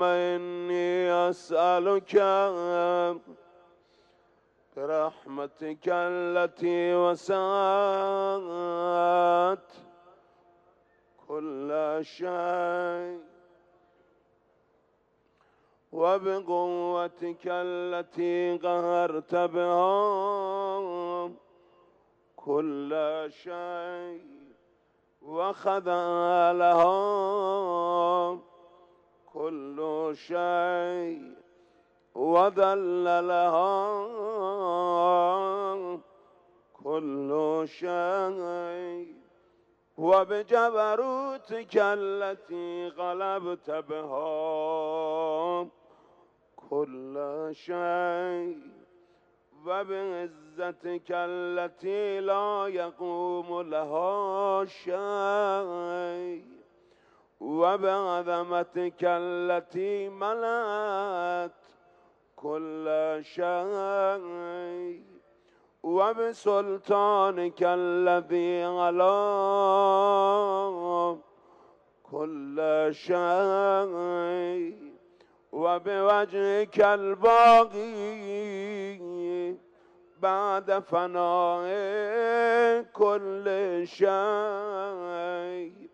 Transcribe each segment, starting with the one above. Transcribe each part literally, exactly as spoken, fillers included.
إني أسألك برحمتك التي وسعت كل شيء وبقوتك التي قهرت بها كل شيء وخضع لها كل شيء وذل لها كل شيء وبجبروتك التي غلبت بها كل شيء وبعزتك التي لا يقوم لها شيء وبعظمتك التي ملأت كل شيء وبسلطانك الذي على كل شيء وبوجهك الباقي بعد فناء كل شيء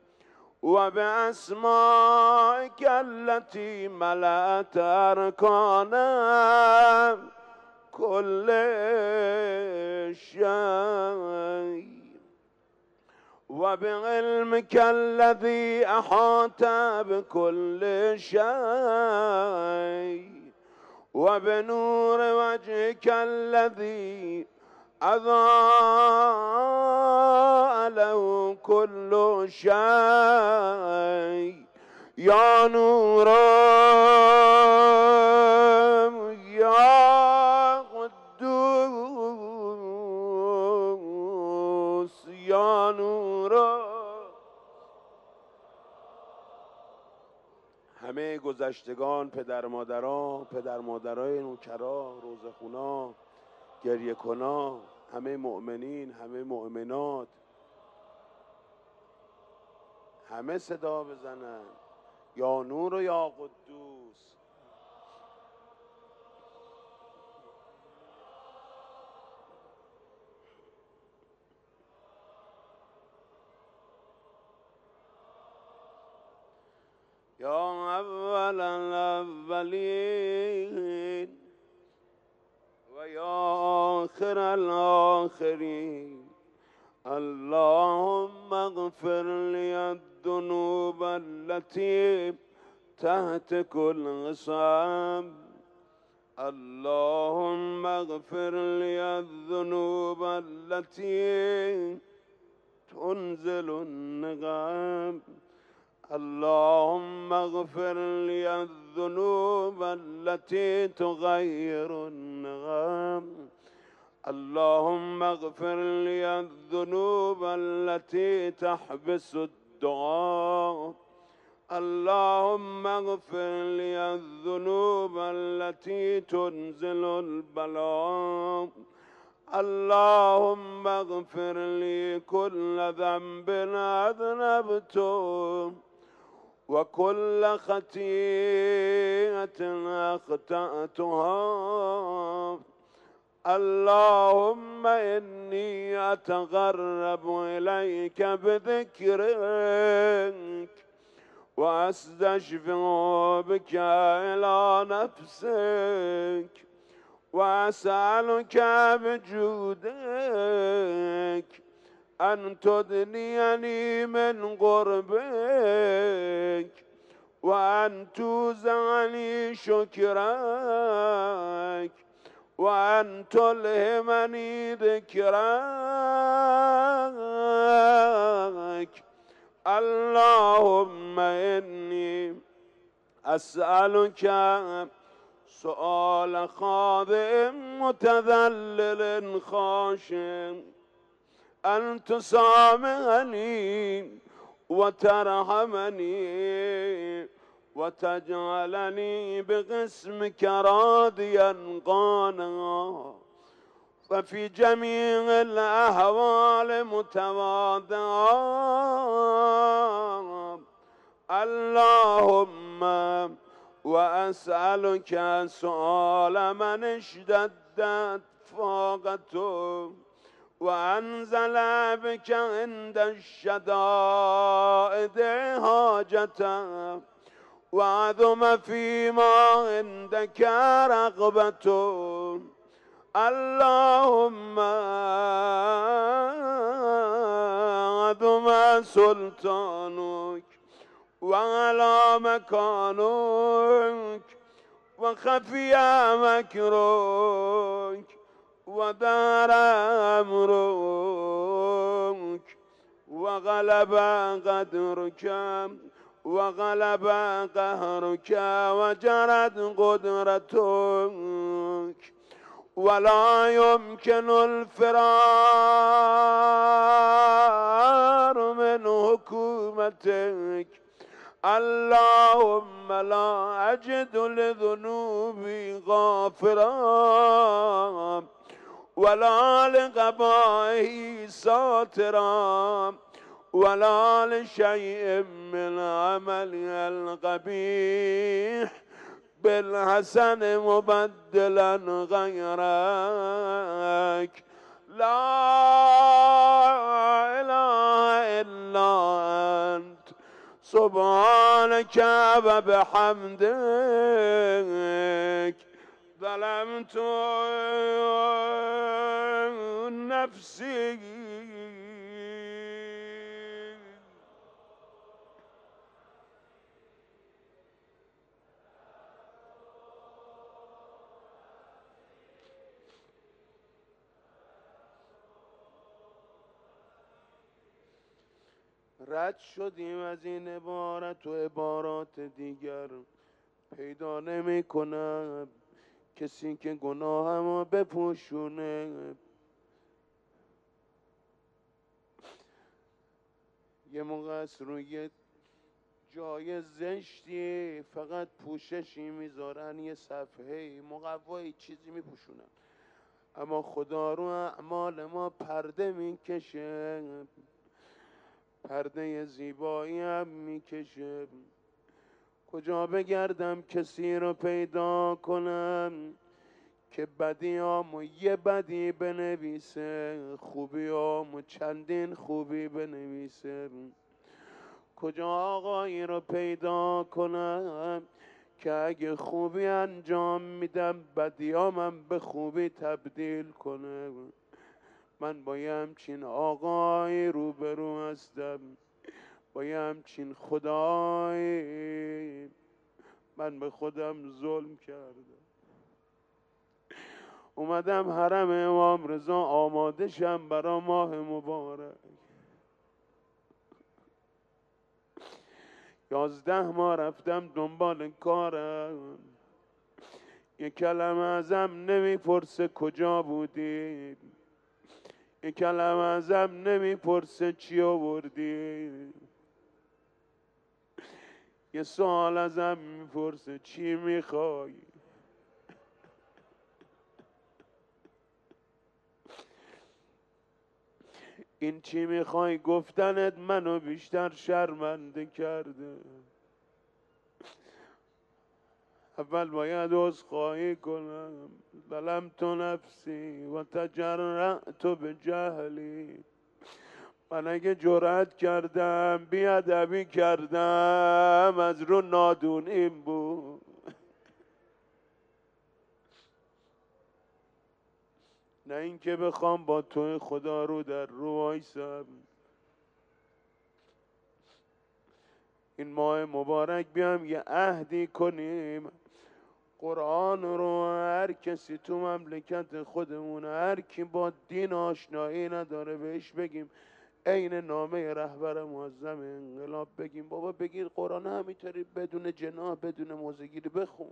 وبأسمائك التي ملأت أركان كل شيء وبعلمك الذي أحاط بكل شيء وبنور وجهك الذي أضاء له كل شيء يا نور يا قدوس يا نور. همه گذشتگان، پدر مادران، پدر مادرای نوکرا، روزخونا، گریه کنا، همه مؤمنین، همه مؤمنات، همه صدا بزنن یا نور و یا قدوس. یا اول الاولین و یا آخر الاخرین اللهم اغفر لي الذنوب التي تحت كل غصام اللهم اغفر لي الذنوب التي تنزل النقام اللهم اغفر لي الذنوب التي تغير النغام اللهم اغفر لي الذنوب التي تحبس الدعاء اللهم اغفر لي الذنوب التي تنزل البلاء اللهم اغفر لي كل ذنب أذنبته وكل خطيئة أخطأتها اللهم إني أتقرب إليك بذكرك وأستشفع بك إلى نفسك وأسألك بجودك أن تدنيني من قربك وأن توزعني شكرك وأن تلهمني ذكرك اللهم إني أسألك سؤال خاضع متذلل خاشع أن تسامحني وترحمني وتجعلني بقسمك راضيا قانعا وفي جميع الأحوال متواضعا اللهم وأسألك سؤال من اشتدت فاقته وأنزل بك عند الشدائد حاجته وعظم فيما عندك رغبته اللهم عظم سلطانك وعلى مكانك وخفي مكرك ودار أمرك وغلب قدرك وغلب قهرك وجرت قدرتك ولا يمكن الفرار من حكومتك اللهم لا أجد لذنوبي غافرا ولا لقبائه ساترا ولا لشيء من عملي القبيح بالحسن مبدلا غيرك لا إله إلا أنت سبحانك وبحمدك ظلمت نفسي رد شدیم از این عبارت و عبارات دیگر پیدا نمی کنم کسی که گناهمو بپوشونه. یه موقع است روی جای زشتی فقط پوششی میذارن، یه صفحه مقوایی چیزی میپوشونن، اما خدا رو اعمال ما پرده میکشه، پرده زیبایی هم میکشه. کجا بگردم کسی رو پیدا کنم که بدیامو یه بدی بنویسه، خوبیامو چندین خوبی بنویسه؟ کجا آقایی رو پیدا کنم که اگه خوبی انجام میدم بدیامم به خوبی تبدیل کنه؟ من با یه همچین آقای روبرو هستم، با یه همچین خدایی. من به خودم ظلم کردم، اومدم حرم امام رضا آماده شم برا ماه مبارک. یازده ماه رفتم دنبال کارم، یک کلمه ازم نمیپرسه کجا بودی، یک کلمه ازم نمیپرسه چی آوردی، یه سوال ازم میپرسه چی میخوای. این چی میخوای گفتنت منو بیشتر شرمنده کرده. اول باید عذرخواهی کنم، ظلمت نفسی و تجرأت به جهلی. من اگه جرأت کردم بیادبی کردم از رو نادونیم بود. نه اینکه بخوام با تو خدا رو در رو وایسم. این ماه مبارک بیام یه عهدی کنیم، قرآن رو هر کسی تو مملکت خودمون، هر کی با دین آشنایی نداره بهش بگیم عین نامه رهبر معظم انقلاب، بگیم بابا بگیر قرآن همینطوری بدون جناح بدون موزگیری بخون.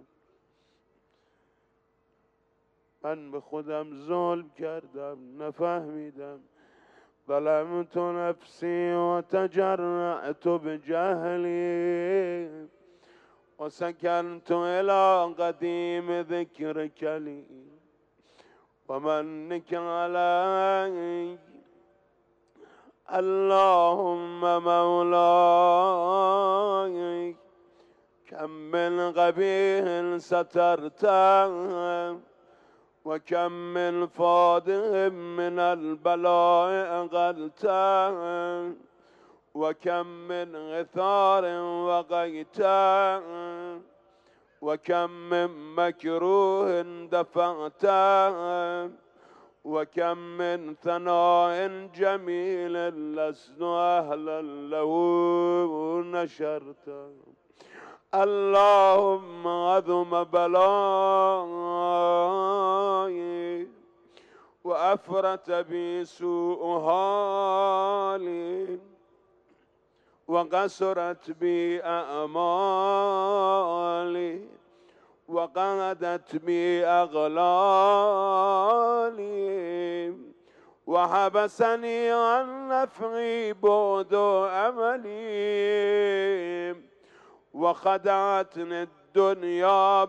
من به خودم ظلم کردم، نفهمیدم. ظلمت نفسی و تجرأت بجهلی و سکنت الى قدیم ذکرک لی و منک علی. اللهم مولاي كم من قبيح سترته وكم من فاضح من البلاء أغلته وكم من غثار وقيته وكم من مكروه دفعته وكم من ثناء جميل لسنا أهلا له نشرته اللهم عظم بلائي وأفرت بي سوء حالي وقصرت بي أعمالي وقعدت بي أغلالي وحبسني عن نفعي بعد أملي وخدعتني الدنيا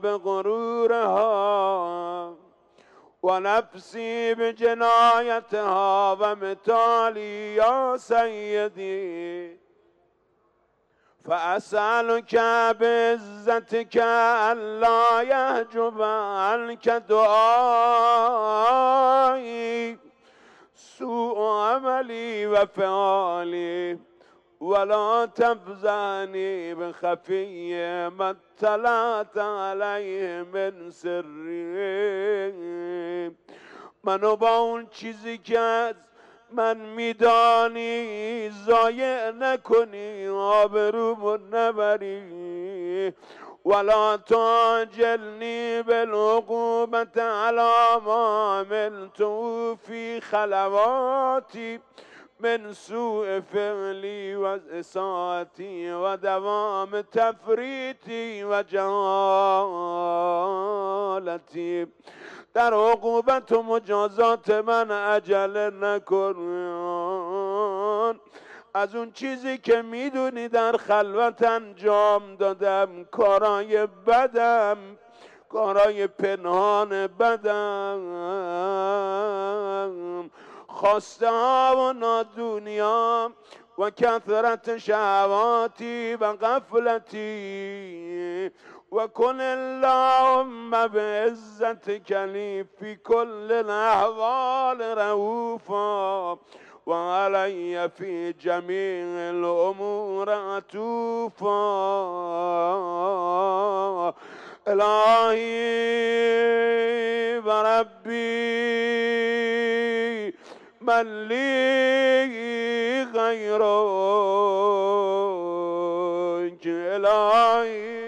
بغرورها ونفسي بجنايتها ومثالي يا سيدي فأسألك بعزتك ألا يحجب عنك دعائي سوء عملي وفعالي ولا تفزعني بخفي ما اطلعت عليه من سري منو با اون چیزی که از من میدانی ضایع نکنی آبرومو نبری ولا تعجلني بالعقوبة على ما عملت في خلواتي من سوء فعلي وإساءتي ودوام تفريطي وجهالتي در عقوبت و مجازات من عجله نکن از اون چیزی که میدونی در خلوت انجام دادم کارای بدم کارای پنهان بدم خواسته ها و نادونیام و کثرت شهواتی و غفلتی وكن اللهم بعزتك لي في كل الأحوال رؤوفا وعلي في جميع الأمور عطوفا إلهي وربي من لي غيرك إلهي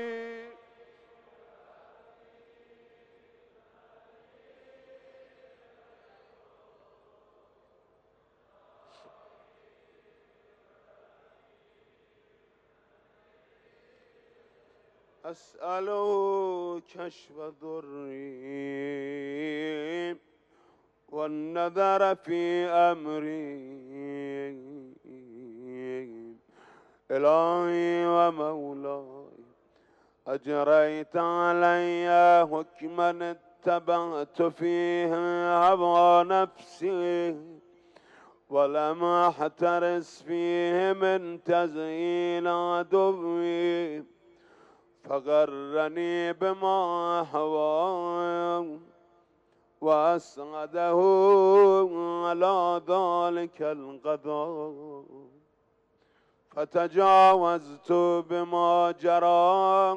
أسأله كشف ضري والنذر في أمري إلهي ومولاي أجريت علي حكما اتبعت فيه هوى نفسي ولم أحترس فيه من تزيين عدوي فغرني بما هواه وأسعده على ذلك القضاء فتجاوزت بما جرى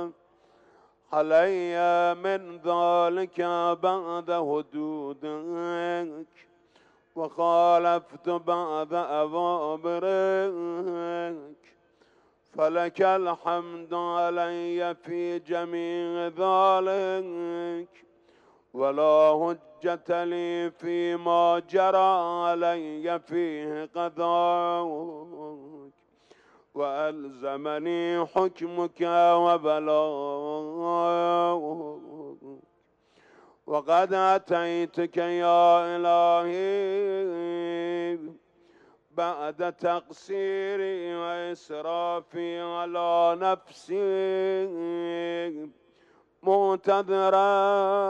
علي من ذلك بعد حدودك وخالفت بعد أوامرك فلك الحمد علي في جميع ذلك ولا حجة لي فيما جرى علي فيه قضاؤك وألزمني حكمك وبلاؤك وقد أتيتك يا إلهي بعد تقصيري وإسرافي على نفسي معتذرا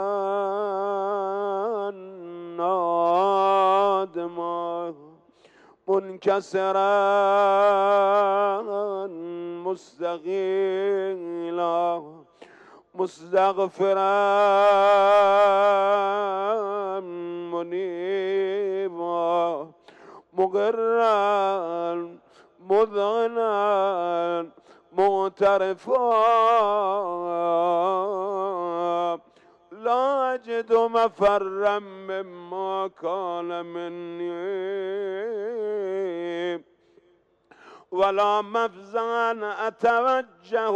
نادما منكسرا مستغيلا مستغفرا منيبا مقرا مذعنا معترفا لا أجد مفرا مما كان مني ولا مفزعا أتوجه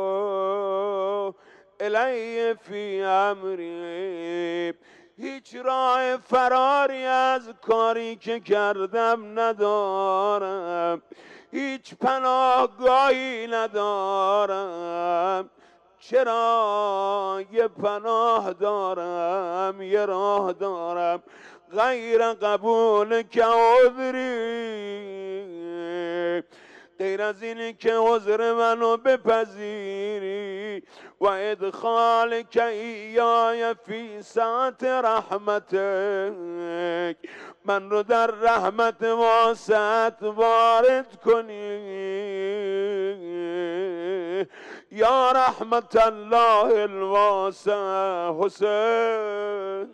إليه في أمري. هیچ راه فراری از کاری که کردم ندارم، هیچ پناهگاهی ندارم. چرا؟ یه پناه دارم، یه راه دارم، غیر قبول که عذری، غیر از اینی که عذر منو بپذیری و ادخال که ایای فی ساعت رحمتک، من رو در رحمت واسعت وارد کنی. یا رحمت الله الواسع حسین،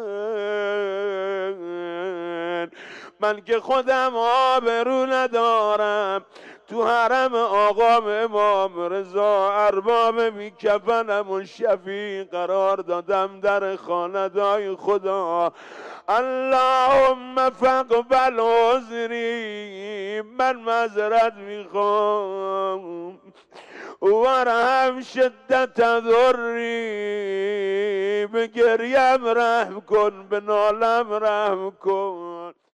من که خودم آبرو ندارم، تو حرم آقام امام رضا ارباب بی کفنم و شفیع قرار دادم در خاندای خدا. اللهم فاقبل عذری، من معذرت میخوام، ورحم شدت ضری، به گریم رحم کن، به نالم رحم کن.